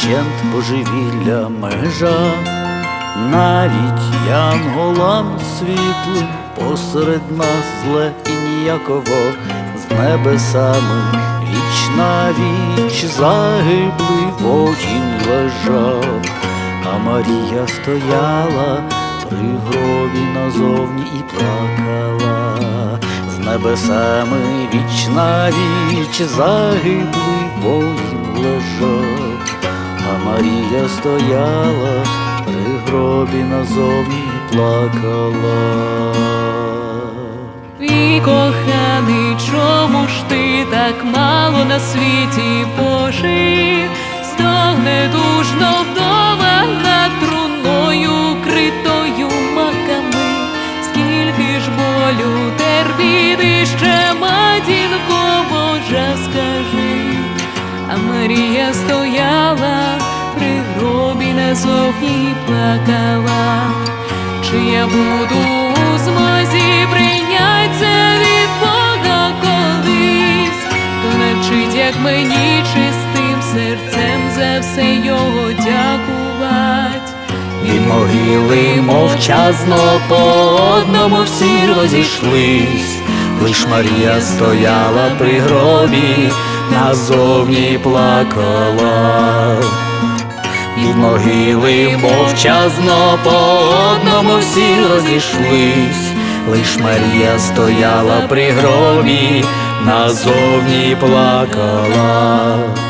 вщент божевілля межа, навіть янголам світлим посеред нас зле і ніяково, з небесами віч на віч загиблий воїн лежав, а Марія стояла при гробі назовні і плакала. З небесами віч на віч загиблий воїн лежав, а Марія стояла при гробі назовні і плакала. Мій коханий, чому ж ти так мало на світі пожив? Стогне дужно вдова над труною, критою маками. Скільки ж болю терпіти ще, матінко Божа, скажи. А Марія стояла при гробі назовні і плакала. Чи я буду у змозі прийняться від Бога колись? То навчить, як мені чистим серцем за все його дякувати. Від могили мовчазно по одному всі розійшлись, лиш Марія стояла при гробі, назовні плакала. Від могили мовчазно по одному всі розійшлись, лиш Марія стояла при гробі, назовні плакала.